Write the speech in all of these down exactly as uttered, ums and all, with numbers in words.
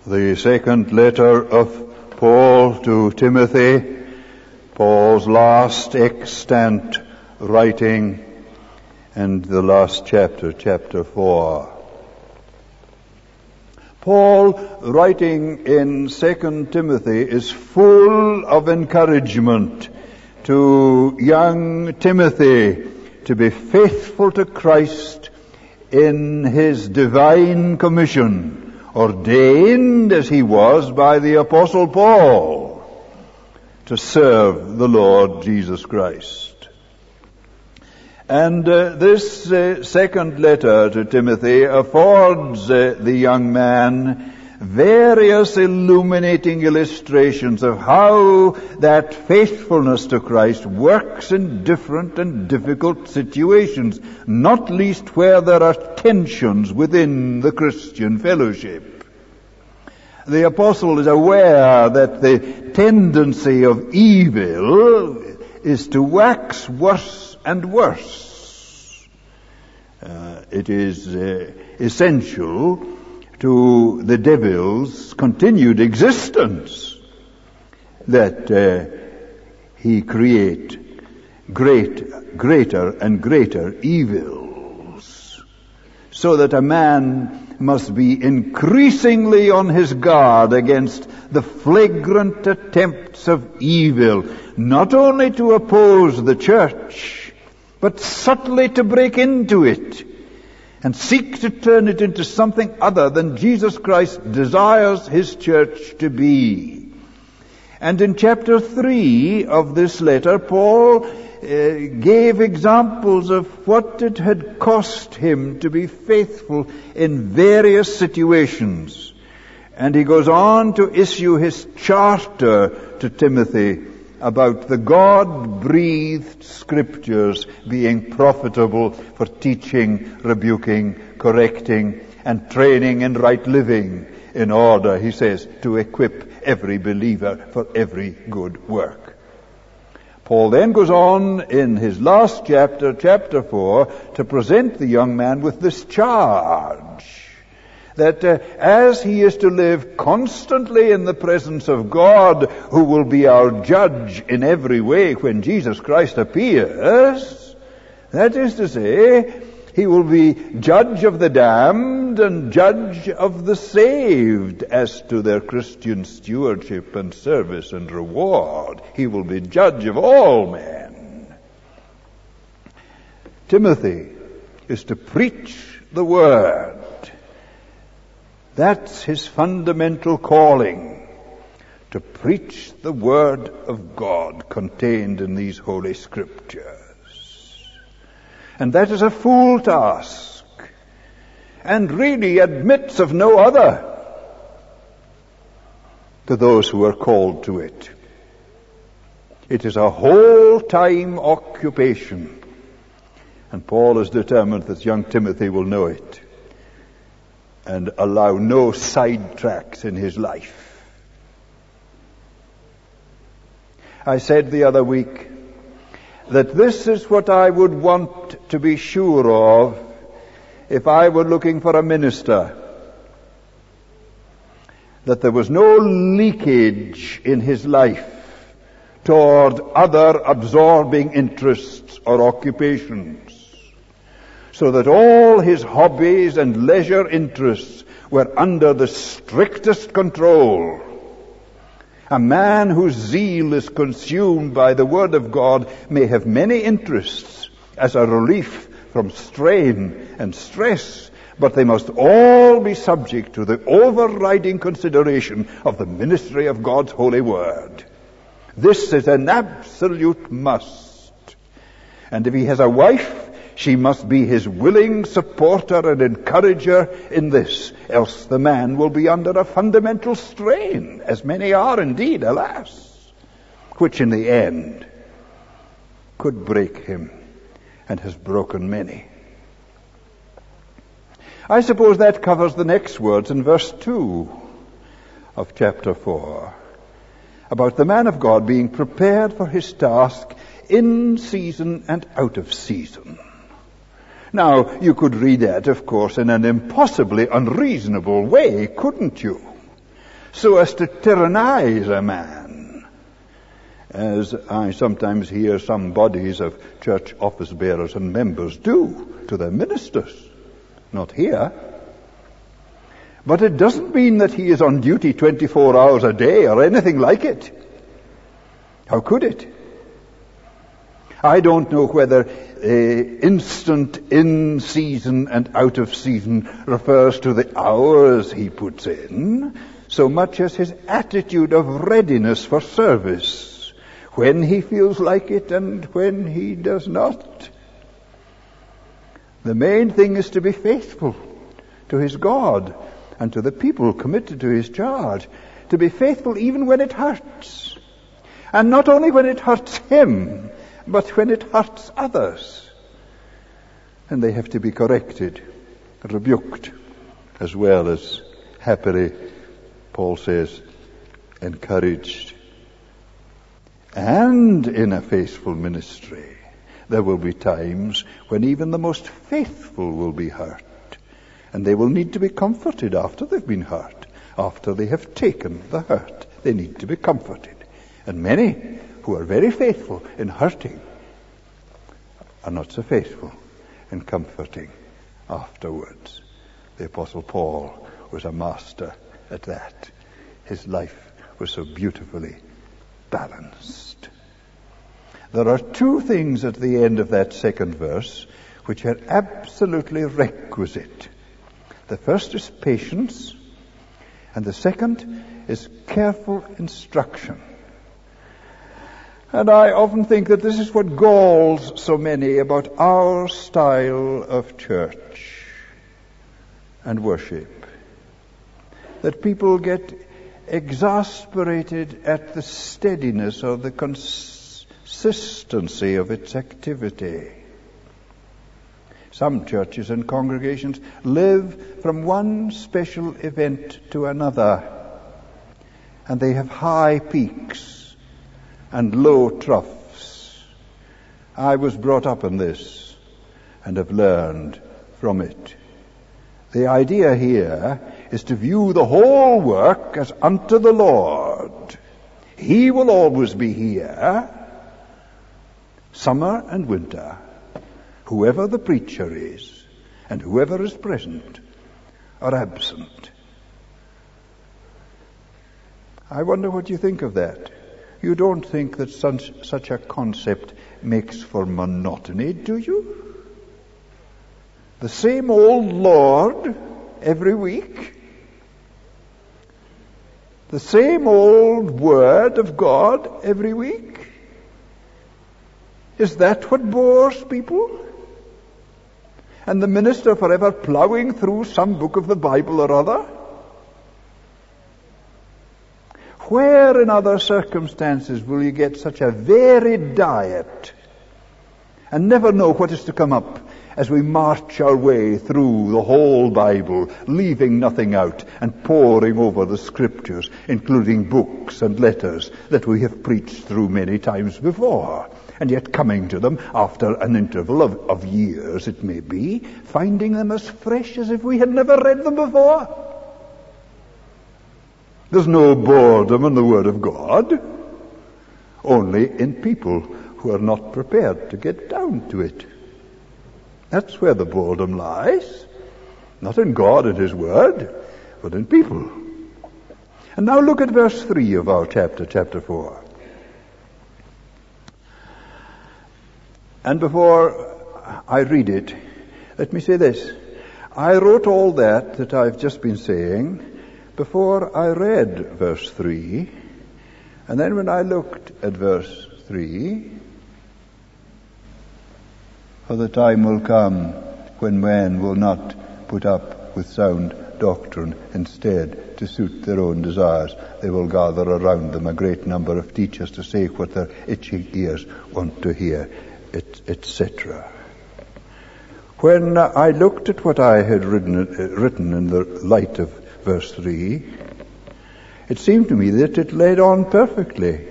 The second letter of Paul to Timothy, Paul's last extant writing, and the last chapter, chapter four. Paul, writing in Second Timothy, is full of encouragement to young Timothy to be faithful to Christ in his divine commission, ordained as he was by the Apostle Paul to serve the Lord Jesus Christ. And uh, this uh, second letter to Timothy affords uh, the young man various illuminating illustrations of how that faithfulness to Christ works in different and difficult situations, not least where there are tensions within the Christian fellowship. The apostle is aware that the tendency of evil is to wax worse and worse. Uh, it is uh, essential to the devil's continued existence that uh, he create great, greater and greater evils, so that a man must be increasingly on his guard against the flagrant attempts of evil, not only to oppose the church, but subtly to break into it and seek to turn it into something other than Jesus Christ desires his church to be. And in chapter three of this letter, Paul uh, gave examples of what it had cost him to be faithful in various situations. And he goes on to issue his charter to Timothy about the God-breathed Scriptures being profitable for teaching, rebuking, correcting, and training in right living, in order, he says, to equip every believer for every good work. Paul then goes on in his last chapter, chapter four, to present the young man with this charge, that uh, as he is to live constantly in the presence of God, who will be our judge in every way when Jesus Christ appears, that is to say, he will be judge of the damned and judge of the saved as to their Christian stewardship and service and reward. He will be judge of all men. Timothy is to preach the word. That's his fundamental calling, to preach the word of God contained in these Holy Scriptures. And that is a full task, and really admits of no other to those who are called to it. It is a whole-time occupation, and Paul is determined that young Timothy will know it and allow no sidetracks in his life. I said the other week that this is what I would want to be sure of if I were looking for a minister, that there was no leakage in his life toward other absorbing interests or occupations, so that all his hobbies and leisure interests were under the strictest control. A man whose zeal is consumed by the Word of God may have many interests as a relief from strain and stress, but they must all be subject to the overriding consideration of the ministry of God's holy Word. This is an absolute must. And if he has a wife, she must be his willing supporter and encourager in this, else the man will be under a fundamental strain, as many are indeed, alas, which in the end could break him and has broken many. I suppose that covers the next words in verse two of chapter four, about the man of God being prepared for his task in season and out of season. Now, you could read that, of course, in an impossibly unreasonable way, couldn't you? so as to tyrannize a man, as I sometimes hear some bodies of church office bearers and members do to their ministers. Not here. But it doesn't mean that he is on duty twenty-four hours a day or anything like it. How could it? I don't know whether uh, instant in season and out of season refers to the hours he puts in, so much as his attitude of readiness for service, when he feels like it and when he does not. The main thing is to be faithful to his God and to the people committed to his charge, to be faithful even when it hurts. And not only when it hurts him, but when it hurts others. And they have to be corrected, rebuked, as well as, happily, Paul says, encouraged. And in a faithful ministry, there will be times when even the most faithful will be hurt. And they will need to be comforted after they've been hurt, after they have taken the hurt. They need to be comforted. And many who are very faithful in hurting are not so faithful in comforting afterwards. The Apostle Paul was a master at that. His life was so beautifully balanced. There are two things at the end of that second verse which are absolutely requisite. The first is patience, and the second is careful instruction. And I often think that this is what galls so many about our style of church and worship. That people get exasperated at the steadiness or the consistency of its activity. Some churches and congregations live from one special event to another, and they have high peaks and low troughs. I was brought up in this and have learned from it. The idea here is to view the whole work as unto the Lord. He will always be here, summer and winter. Whoever the preacher is, and whoever is present or absent. I wonder what you think of that. You don't think that such, such a concept makes for monotony, do you? The same old Lord every week? The same old Word of God every week? Is that what bores people? And the minister forever ploughing through some book of the Bible or other? Where in other circumstances will you get such a varied diet and never know what is to come up as we march our way through the whole Bible, leaving nothing out and poring over the Scriptures, including books and letters that we have preached through many times before? And yet coming to them after an interval of, of years, it may be, finding them as fresh as if we had never read them before. There's no boredom in the Word of God, only in people who are not prepared to get down to it. That's where the boredom lies. Not in God and His Word, but in people. And now look at verse three of our chapter, chapter four. And before I read it, let me say this. I wrote all that that I've just been saying before I read verse three. And then when I looked at verse three, for the time will come when men will not put up with sound doctrine. Instead, to suit their own desires, they will gather around them a great number of teachers to say what their itching ears want to hear, et cetera. When I looked at what I had written, uh, written in the light of verse three, it seemed to me that it led on perfectly.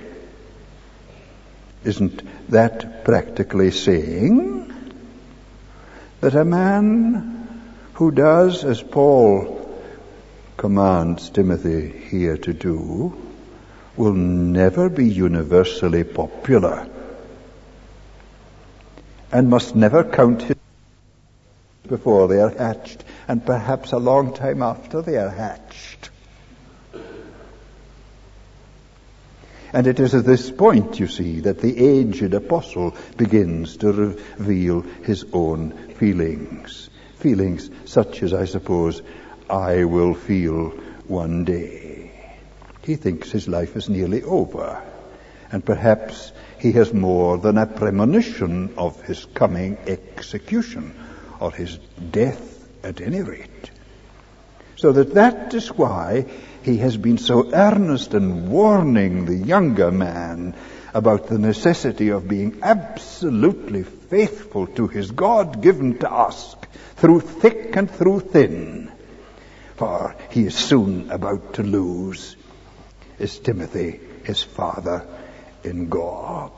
Isn't that practically saying that a man who does, as Paul commands Timothy here to do will never be universally popular, and must never count his before they are hatched, and perhaps a long time after they are hatched. And it is at this point, you see, that the aged apostle begins to reveal his own feelings. Feelings such as, I suppose, I will feel one day. He thinks his life is nearly over, and perhaps he has more than a premonition of his coming execution, or his death at any rate. So that that is why he has been so earnest in warning the younger man about the necessity of being absolutely faithful to his God-given task through thick and through thin. For he is soon about to lose, is Timothy, his father in God.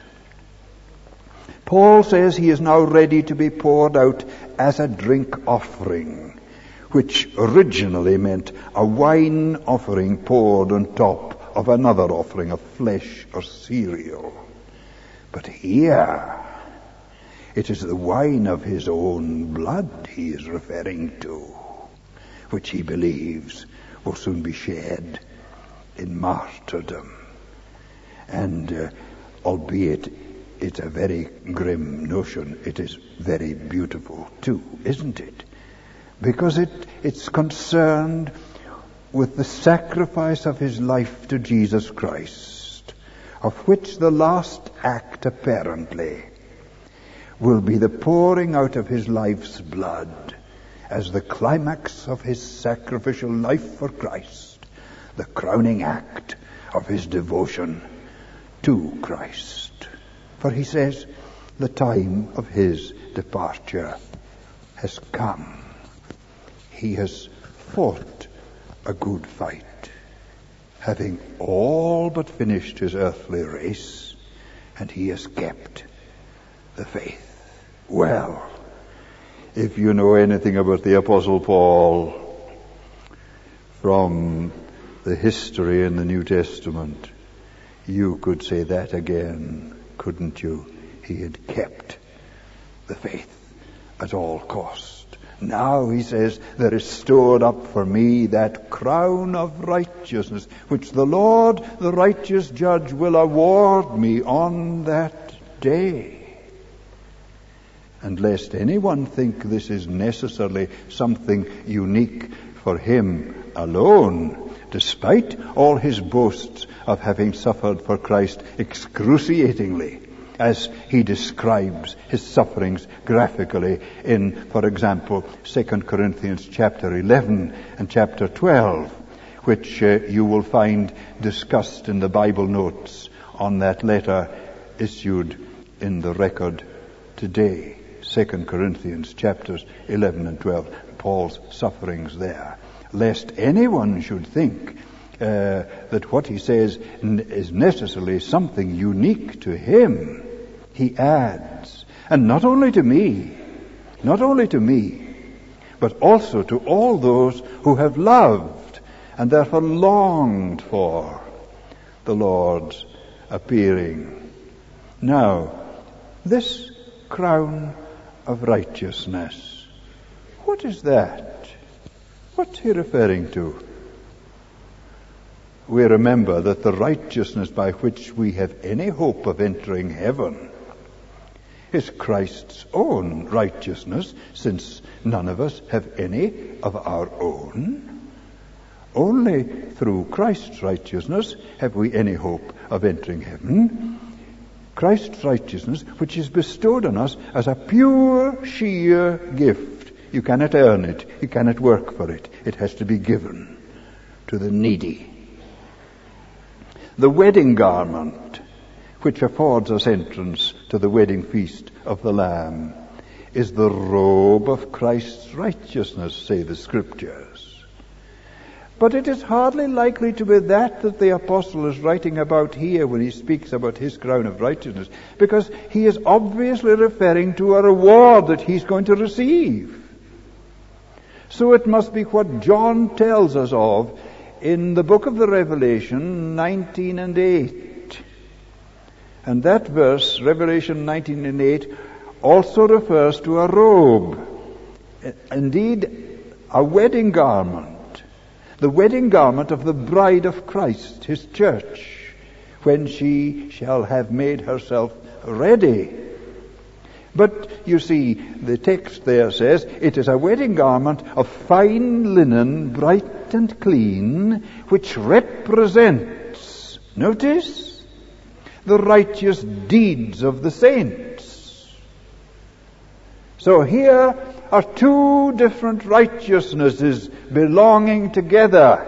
Paul says he is now ready to be poured out as a drink offering, which originally meant a wine offering poured on top of another offering of flesh or cereal. But here, it is the wine of his own blood he is referring to, which he believes will soon be shed in martyrdom. And uh, albeit it's a very grim notion, it is very beautiful too, isn't it? Because it, it's concerned with the sacrifice of his life to Jesus Christ, of which the last act apparently will be the pouring out of his life's blood as the climax of his sacrificial life for Christ, the crowning act of his devotion to Christ. For he says, the time of his departure has come. He has fought a good fight, having all but finished his earthly race, and he has kept the faith. Well, if you know anything about the Apostle Paul from the history in the New Testament, you could say that again, couldn't you? He had kept the faith at all cost. Now, he says, there is stored up for me that crown of righteousness, which the Lord, the righteous judge, will award me on that day. And lest anyone think this is necessarily something unique for him alone, despite all his boasts of having suffered for Christ excruciatingly, as he describes his sufferings graphically in, for example, Second Corinthians chapter eleven and chapter twelve, which uh, you will find discussed in the Bible notes on that letter issued in the record today. Second Corinthians chapters eleven and twelve, Paul's sufferings there. Lest anyone should think uh, that what he says n- is necessarily something unique to him, he adds, and not only to me, not only to me, but also to all those who have loved and therefore longed for the Lord's appearing. Now, this crown of righteousness, what is that? What's he referring to? We remember that the righteousness by which we have any hope of entering heaven is Christ's own righteousness, since none of us have any of our own. Only through Christ's righteousness have we any hope of entering heaven. Christ's righteousness, which is bestowed on us as a pure, sheer gift. You cannot earn it. You cannot work for it. It has to be given to the needy. The wedding garment, which affords us entrance to the wedding feast of the Lamb, is the robe of Christ's righteousness, say the Scriptures. But it is hardly likely to be that that the apostle is writing about here when he speaks about his crown of righteousness, because he is obviously referring to a reward that he's going to receive. So it must be what John tells us of in the book of the Revelation, nineteen and eight. And that verse, Revelation nineteen and eight, also refers to a robe. Indeed, a wedding garment. The wedding garment of the bride of Christ, his church, when she shall have made herself ready. But you see, the text there says, it is a wedding garment of fine linen, bright and clean, which represents, notice, the righteous deeds of the saints. So here are two different righteousnesses belonging together.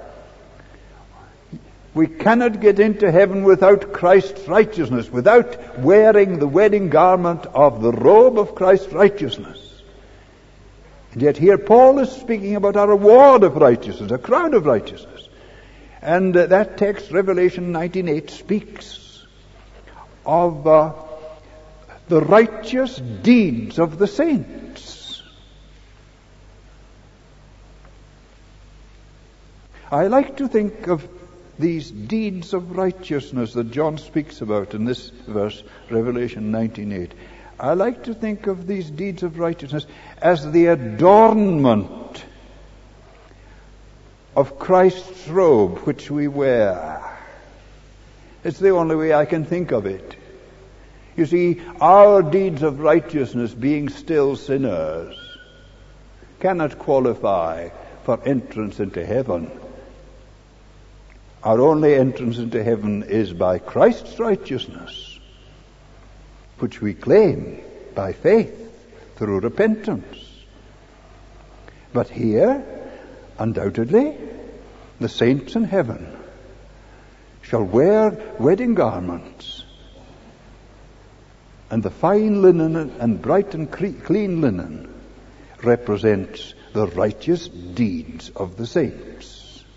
We cannot get into heaven without Christ's righteousness, without wearing the wedding garment of the robe of Christ's righteousness. And yet here Paul is speaking about a reward of righteousness, a crown of righteousness. And uh, that text, Revelation nineteen eight, speaks of uh, the righteous deeds of the saints. I like to think of these deeds of righteousness that John speaks about in this verse, Revelation nineteen eight. I like to think of these deeds of righteousness as the adornment of Christ's robe which we wear. It's the only way I can think of it. You see, our deeds of righteousness, being still sinners, cannot qualify for entrance into heaven. Our only entrance into heaven is by Christ's righteousness, which we claim by faith through repentance. But here, undoubtedly, the saints in heaven shall wear wedding garments, and the fine linen and bright and clean linen represents the righteous deeds of the saints.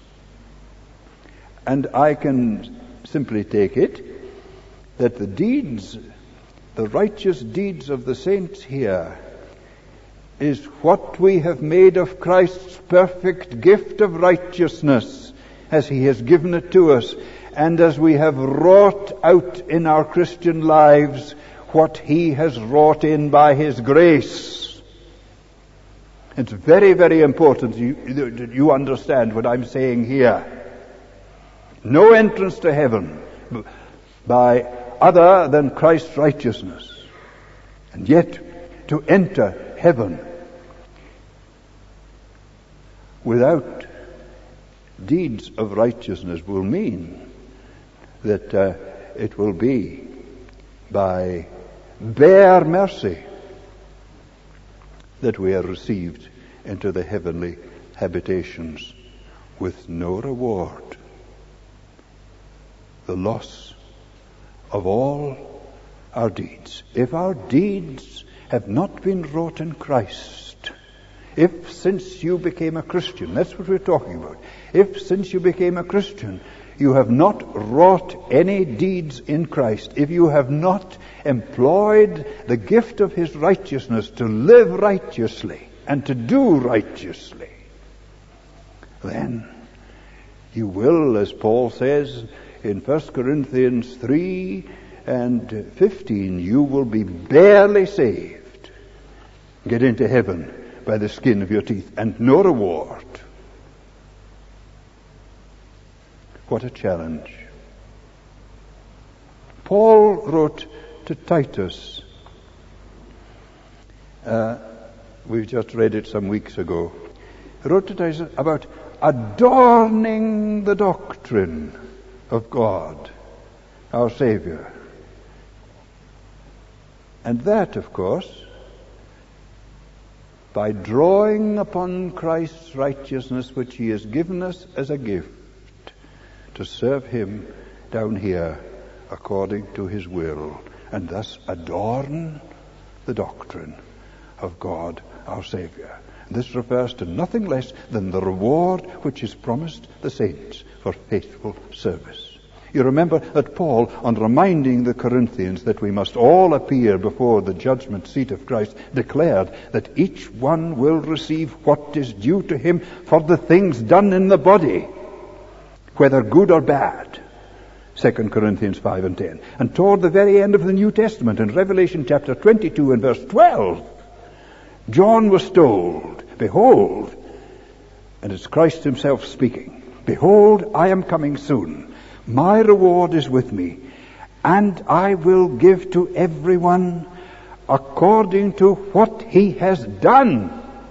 And I can simply take it that the deeds, the righteous deeds of the saints here, is what we have made of Christ's perfect gift of righteousness as he has given it to us, and as we have wrought out in our Christian lives what he has wrought in by his grace. It's very, very important that you understand what I'm saying here. No entrance to heaven by other than Christ's righteousness. And yet, to enter heaven without deeds of righteousness will mean that uh, it will be by bare mercy that we are received into the heavenly habitations with no reward. The loss of all our deeds. If our deeds have not been wrought in Christ, if since you became a Christian, that's what we're talking about, if since you became a Christian, you have not wrought any deeds in Christ, if you have not employed the gift of his righteousness to live righteously and to do righteously, then you will, as Paul says in First Corinthians three and fifteen, you will be barely saved. Get into heaven by the skin of your teeth, and no reward. What a challenge. Paul wrote to Titus. Uh, we've just read it some weeks ago. He wrote to Titus about adorning the doctrine of God, our Savior. And that, of course, by drawing upon Christ's righteousness, which he has given us as a gift, to serve him down here according to his will, and thus adorn the doctrine of God, our Savior. This refers to nothing less than the reward which is promised the saints for faithful service. You remember that Paul, on reminding the Corinthians that we must all appear before the judgment seat of Christ, declared that each one will receive what is due to him for the things done in the body, whether good or bad. Second Corinthians five and ten. And toward the very end of the New Testament, in Revelation chapter twenty-two and verse twelve, John was told, behold, and it's Christ himself speaking, behold, I am coming soon. My reward is with me, and I will give to everyone according to what he has done.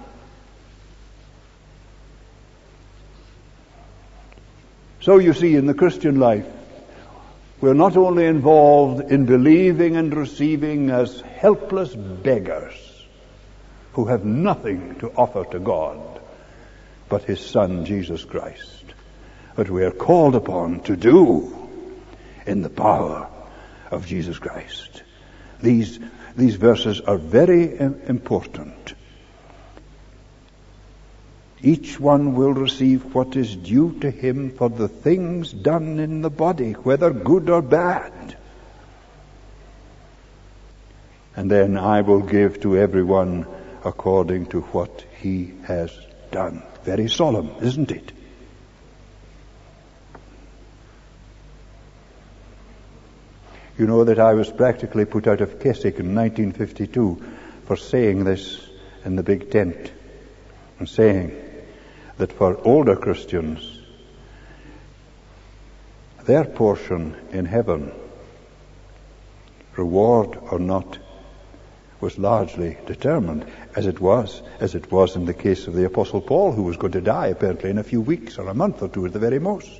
So you see, in the Christian life, we're not only involved in believing and receiving as helpless beggars who have nothing to offer to God but his Son, Jesus Christ, but we are called upon to do in the power of Jesus Christ. These, these verses are very important. Each one will receive what is due to him for the things done in the body, whether good or bad. And then I will give to everyone according to what he has done. Very solemn, isn't it? You know that I was practically put out of Keswick in nineteen fifty-two for saying this in the big tent, and saying that for older Christians, their portion in heaven, reward or not, was largely determined, as it was, as it was in the case of the Apostle Paul, who was going to die apparently in a few weeks or a month or two at the very most.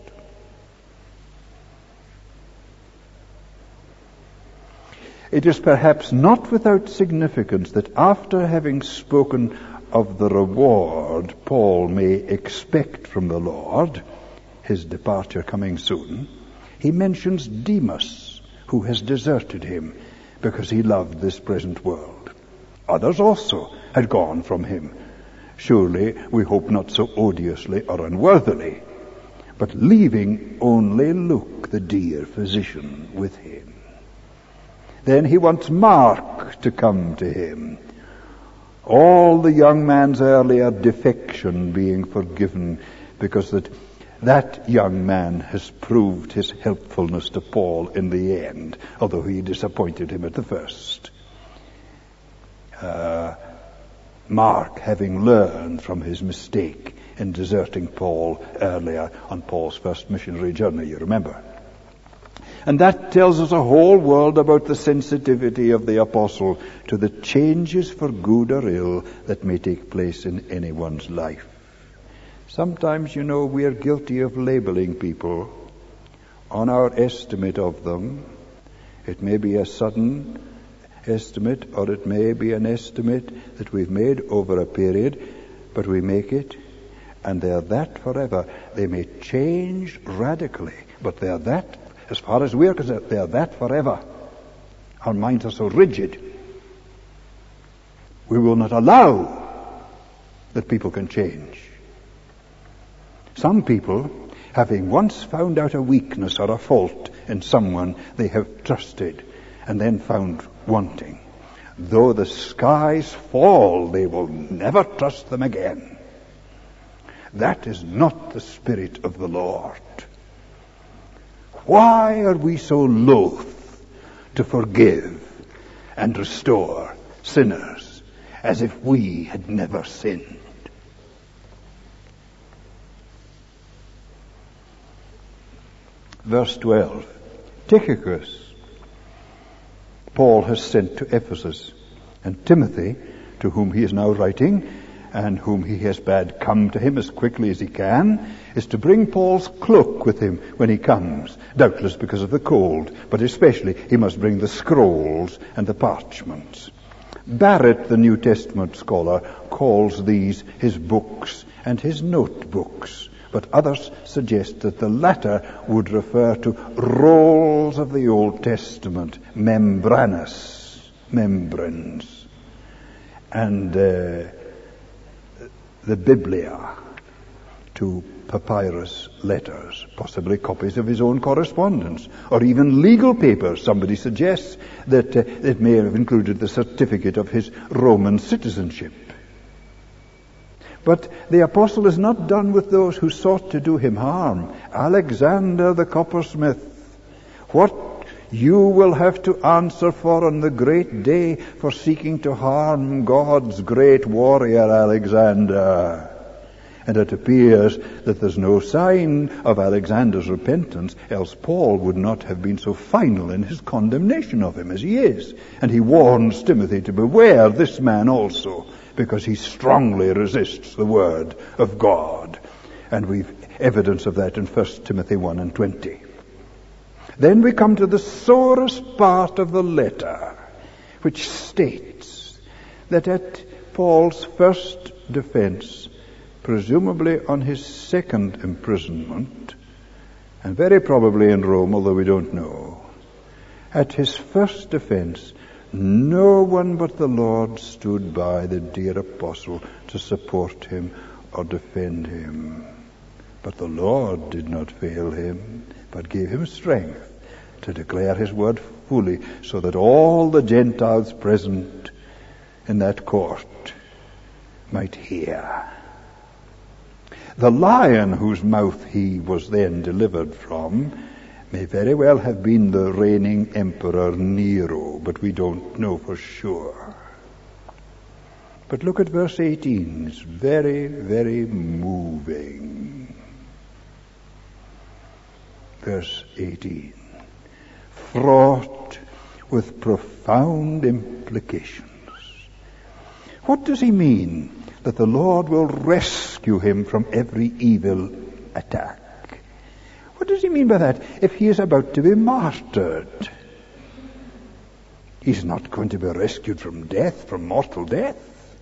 It is perhaps not without significance that after having spoken of the reward Paul may expect from the Lord, his departure coming soon, he mentions Demas, who has deserted him because he loved this present world. Others also had gone from him, surely we hope not so odiously or unworthily, but leaving only Luke, the dear physician, with him. Then he wants Mark to come to him, all the young man's earlier defection being forgiven, because that that young man has proved his helpfulness to Paul in the end, although he disappointed him at the first. Uh, Mark, having learned from his mistake in deserting Paul earlier on Paul's first missionary journey, you remember. And that tells us a whole world about the sensitivity of the apostle to the changes for good or ill that may take place in anyone's life. Sometimes, you know, we are guilty of labeling people on our estimate of them. It may be a sudden estimate, or it may be an estimate that we've made over a period, but we make it, and they're that forever. They may change radically, but they're that. As far as we're concerned, they are that forever. Our minds are so rigid. We will not allow that people can change. Some people, having once found out a weakness or a fault in someone they have trusted and then found wanting, though the skies fall, they will never trust them again. That is not the Spirit of the Lord. Why are we so loath to forgive and restore sinners as if we had never sinned? Verse twelve. Tychicus, Paul has sent to Ephesus, and Timothy, to whom he is now writing, and whom he has bade come to him as quickly as he can, is to bring Paul's cloak with him when he comes, doubtless because of the cold, but especially he must bring the scrolls and the parchments. Barrett, the New Testament scholar, calls these his books and his notebooks, but others suggest that the latter would refer to rolls of the Old Testament, membranus, membranes, and uh, the Biblia, to papyrus letters, possibly copies of his own correspondence, or even legal papers. Somebody suggests that uh, it may have included the certificate of his Roman citizenship. But the apostle is not done with those who sought to do him harm. Alexander the coppersmith, what you will have to answer for on the great day for seeking to harm God's great warrior Alexander. And it appears that there's no sign of Alexander's repentance, else Paul would not have been so final in his condemnation of him as he is. And he warns Timothy to beware this man also, because he strongly resists the word of God. And we've evidence of that in First Timothy one and twenty. Then we come to the sorest part of the letter, which states that at Paul's first defense, presumably on his second imprisonment, and very probably in Rome, although we don't know, at his first defense, no one but the Lord stood by the dear apostle to support him or defend him. But the Lord did not fail him, but gave him strength to declare his word fully, so that all the Gentiles present in that court might hear. The lion whose mouth he was then delivered from may very well have been the reigning emperor Nero, but we don't know for sure. But look at verse eighteen. It's very, very moving. Verse eighteen. Fraught with profound implications. What does he mean? That the Lord will rescue him from every evil attack. What does he mean by that? If he is about to be martyred, he's not going to be rescued from death, from mortal death.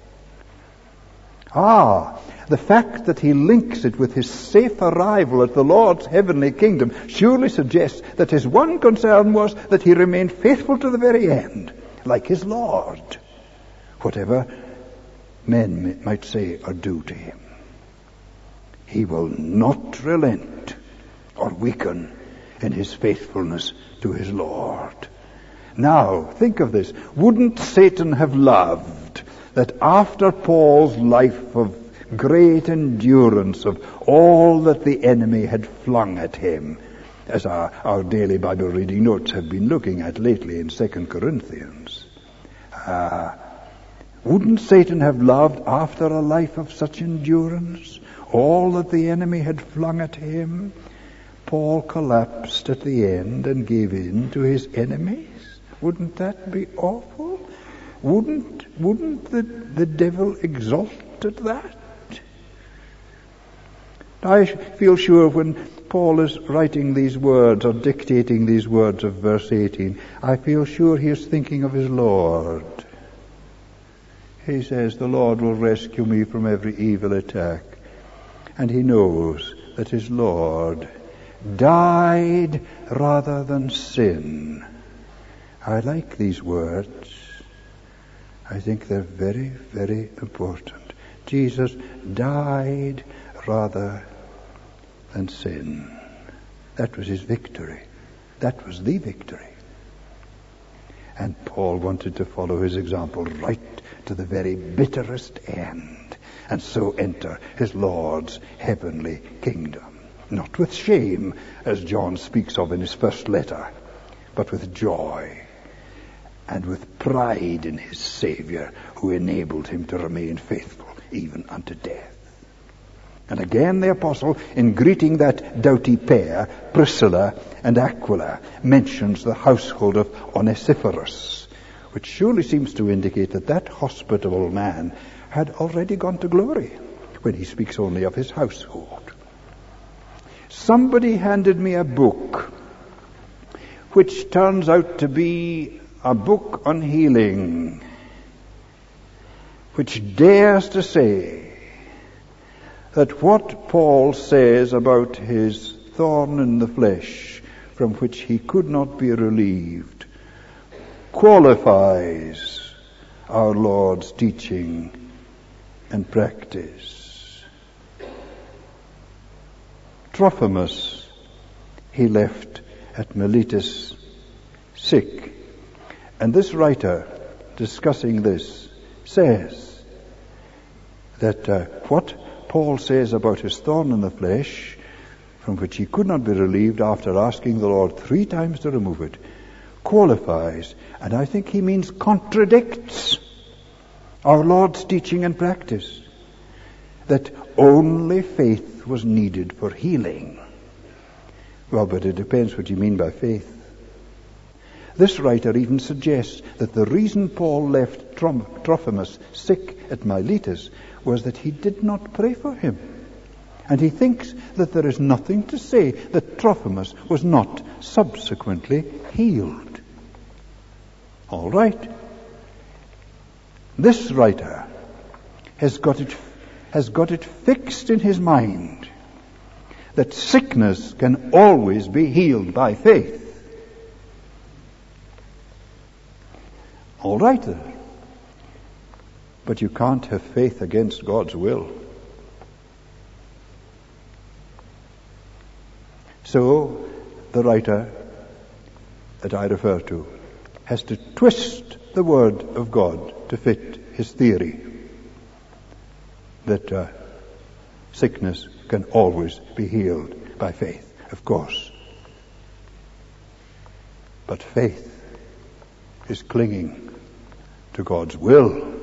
Ah, the fact that he links it with his safe arrival at the Lord's heavenly kingdom surely suggests that his one concern was that he remained faithful to the very end, like his Lord, whatever men might say or do to him. He will not relent or weaken in his faithfulness to his Lord. Now, think of this. Wouldn't Satan have loved that after Paul's life of great endurance of all that the enemy had flung at him, as our, our daily Bible reading notes have been looking at lately in Second Corinthians, uh, wouldn't Satan have loved, after a life of such endurance, all that the enemy had flung at him? Paul collapsed at the end and gave in to his enemies. Wouldn't that be awful? Wouldn't wouldn't the, the devil exult at that? I feel sure when Paul is writing these words or dictating these words of verse eighteen, I feel sure he is thinking of his Lord. He says, the Lord will rescue me from every evil attack. And he knows that his Lord died rather than sin. I like these words. I think they're very, very important. Jesus died rather than sin. That was his victory. That was the victory. And Paul wanted to follow his example right to the very bitterest end, and so enter his Lord's heavenly kingdom. Not with shame, as John speaks of in his first letter, but with joy and with pride in his Savior, who enabled him to remain faithful even unto death. And again the apostle, in greeting that doughty pair, Priscilla and Aquila, mentions the household of Onesiphorus, which surely seems to indicate that that hospitable man had already gone to glory when he speaks only of his household. Somebody handed me a book which turns out to be a book on healing, which dares to say that what Paul says about his thorn in the flesh, from which he could not be relieved, qualifies our Lord's teaching and practice. Trophimus he left at Miletus sick. And this writer, discussing this, says that uh, what Paul says about his thorn in the flesh, from which he could not be relieved after asking the Lord three times to remove it, qualifies, and I think he means contradicts, our Lord's teaching and practice, that only faith was needed for healing. Well, but it depends what you mean by faith. This writer even suggests that the reason Paul left Trophimus sick at Miletus was that he did not pray for him. And he thinks that there is nothing to say that Trophimus was not subsequently healed. All right. This writer has got it, has got it fixed in his mind that sickness can always be healed by faith. All right then. But you can't have faith against God's will. So, the writer that I refer to has to twist the word of God to fit his theory that uh, sickness can always be healed by faith, of course. But faith is clinging to God's will.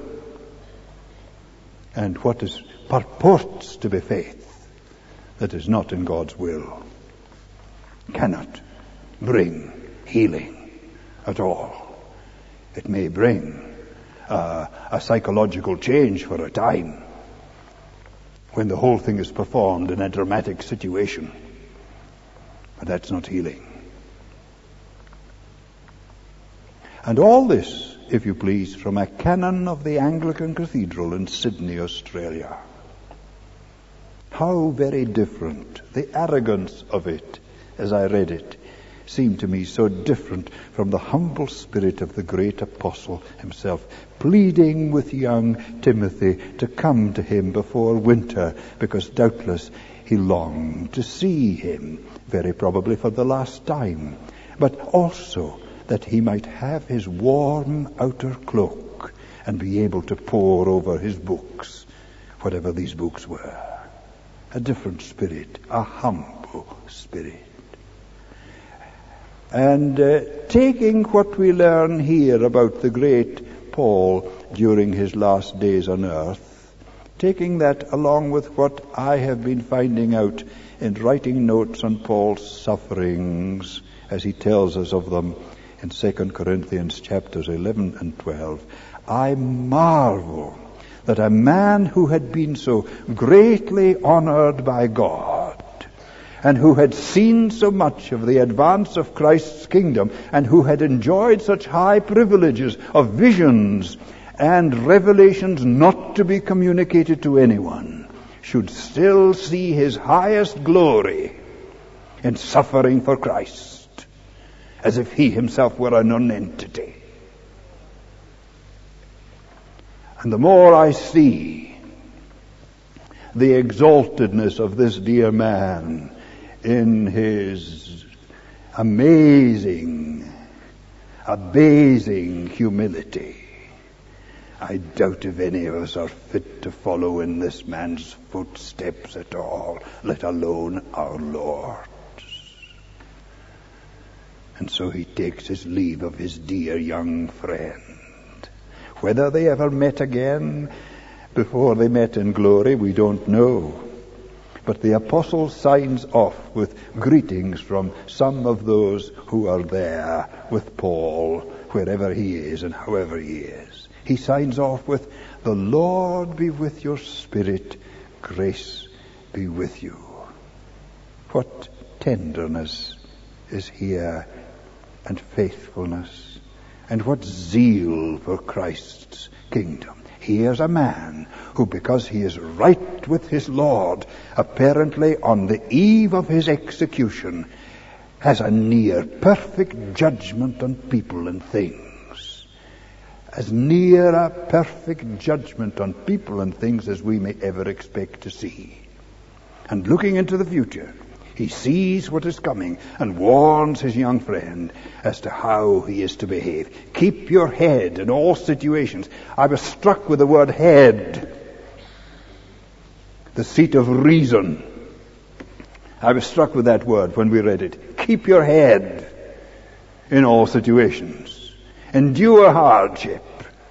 And what is purports to be faith that is not in God's will cannot bring healing at all. It may bring uh, a psychological change for a time when the whole thing is performed in a dramatic situation. But that's not healing. And all this, if you please, from a canon of the Anglican Cathedral in Sydney, Australia. How very different. The arrogance of it, as I read it, seemed to me so different from the humble spirit of the great apostle himself, pleading with young Timothy to come to him before winter, because doubtless he longed to see him, very probably for the last time, but also that he might have his warm outer cloak and be able to pore over his books, whatever these books were. A different spirit, a humble spirit. And uh, taking what we learn here about the great Paul during his last days on earth, taking that along with what I have been finding out in writing notes on Paul's sufferings, as he tells us of them in Second Corinthians chapters eleven and twelve, I marvel that a man who had been so greatly honored by God, and who had seen so much of the advance of Christ's kingdom, and who had enjoyed such high privileges of visions and revelations not to be communicated to anyone, should still see his highest glory in suffering for Christ, as if he himself were a nonentity. And the more I see the exaltedness of this dear man in his amazing, abasing humility, I doubt if any of us are fit to follow in this man's footsteps at all, let alone our Lord's. And so he takes his leave of his dear young friend. Whether they ever met again before they met in glory, we don't know. But the apostle signs off with greetings from some of those who are there with Paul, wherever he is and however he is. He signs off with, the Lord be with your spirit, grace be with you. What tenderness is here, and faithfulness, and what zeal for Christ's kingdom. Here's a man who, because he is right with his Lord, apparently on the eve of his execution, has a near perfect judgment on people and things. As near a perfect judgment on people and things as we may ever expect to see. And looking into the future, He sees what is coming and warns his young friend as to how he is to behave. Keep your head in all situations. I was struck with the word head, the seat of reason. I was struck with that word when we read it. Keep your head in all situations. Endure hardship.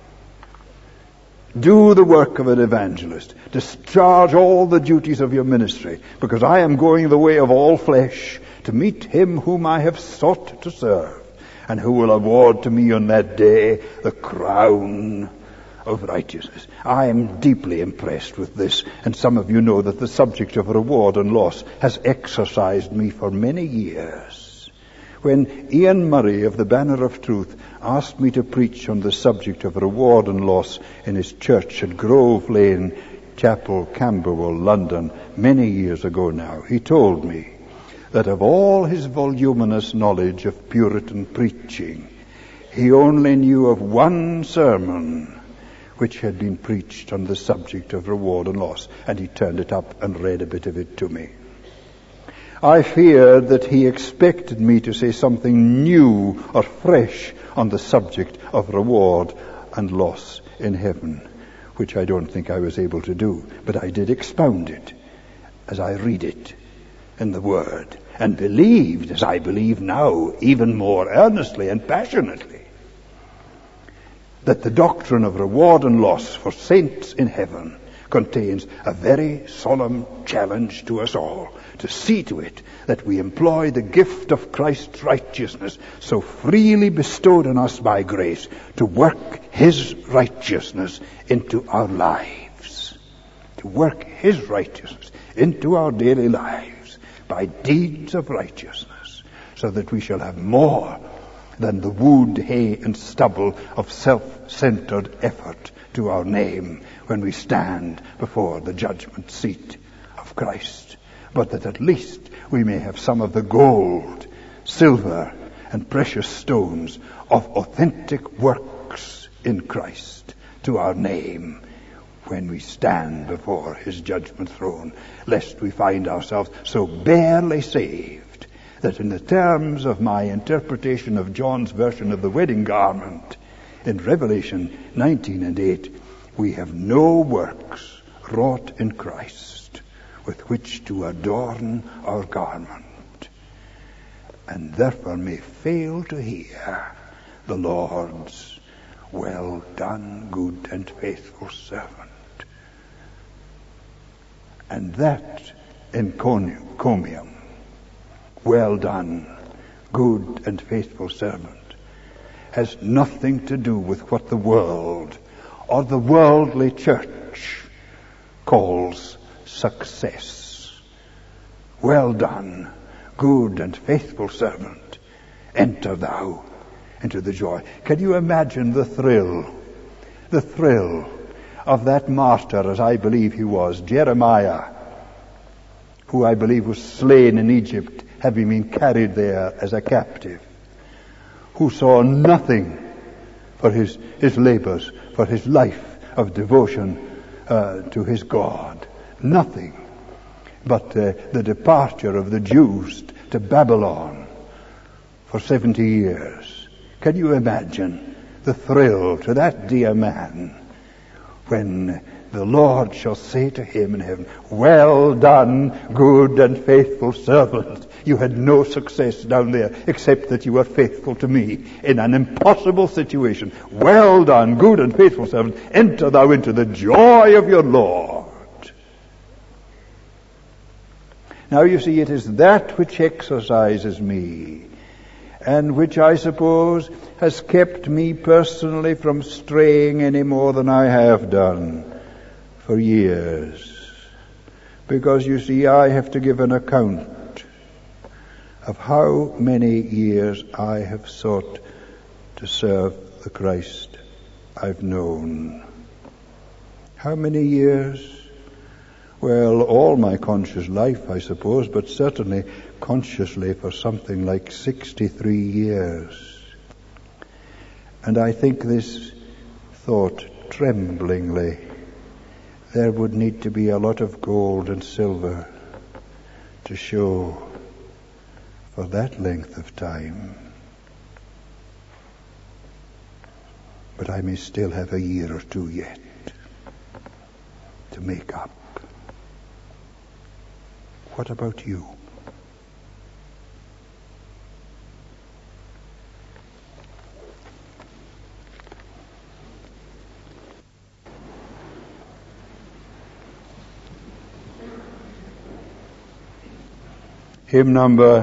Do the work of an evangelist. Discharge all the duties of your ministry, because I am going the way of all flesh to meet him whom I have sought to serve, and who will award to me on that day the crown of righteousness. I am deeply impressed with this, and some of you know that the subject of reward and loss has exercised me for many years. When Ian Murray of the Banner of Truth asked me to preach on the subject of reward and loss in his church at Grove Lane Chapel, Camberwell, London, many years ago now, he told me that of all his voluminous knowledge of Puritan preaching, he only knew of one sermon which had been preached on the subject of reward and loss, and he turned it up and read a bit of it to me. I feared that he expected me to say something new or fresh on the subject of reward and loss in heaven, which I don't think I was able to do, but I did expound it as I read it in the Word, and believed, as I believe now, even more earnestly and passionately, that the doctrine of reward and loss for saints in heaven contains a very solemn challenge to us all, to see to it that we employ the gift of Christ's righteousness so freely bestowed on us by grace to work his righteousness into our lives, to work his righteousness into our daily lives by deeds of righteousness, so that we shall have more than the wood, hay, and stubble of self-centered effort to our name when we stand before the judgment seat of Christ, but that at least we may have some of the gold, silver, and precious stones of authentic works in Christ to our name when we stand before his judgment throne, lest we find ourselves so barely saved that in the terms of my interpretation of John's version of the wedding garment in Revelation nineteen and eight, we have no works wrought in Christ with which to adorn our garment, and therefore may fail to hear the Lord's "Well done, good and faithful servant." And that encomium, "Well done, good and faithful servant," has nothing to do with what the world or the worldly church calls success. "Well done, good and faithful servant, enter thou into the joy." Can you imagine the thrill, the thrill of that martyr, as I believe he was, Jeremiah, who I believe was slain in Egypt, having been carried there as a captive, who saw nothing for his, his labors, for his life of devotion uh, to his God. Nothing but uh, the departure of the Jews to Babylon for seventy years. Can you imagine the thrill to that dear man when the Lord shall say to him in heaven, "Well done, good and faithful servant. You had no success down there except that you were faithful to me in an impossible situation. Well done, good and faithful servant. Enter thou into the joy of your Lord." Now you see, it is that which exercises me, and which I suppose has kept me personally from straying any more than I have done for years. Because you see, I have to give an account of how many years I have sought to serve the Christ I've known. How many years? Well, all my conscious life, I suppose, but certainly consciously for something like sixty-three years. And I think this thought tremblingly, there would need to be a lot of gold and silver to show for that length of time. But I may still have a year or two yet to make up. What about you? Hymn number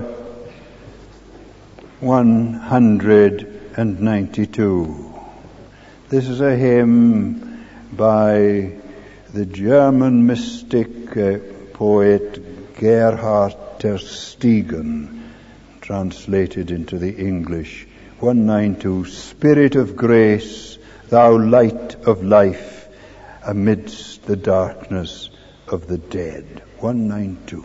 one hundred ninety-two. This is a hymn by the German mystic uh, poet Gerhard Tersteegen, translated into the English. one ninety-two. Spirit of grace, thou light of life, amidst the darkness of the dead. one ninety-two.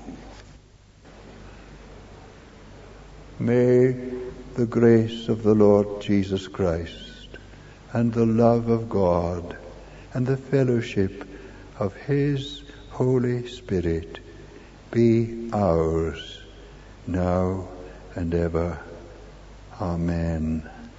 May the grace of the Lord Jesus Christ and the love of God and the fellowship of His Holy Spirit be ours now and ever. Amen.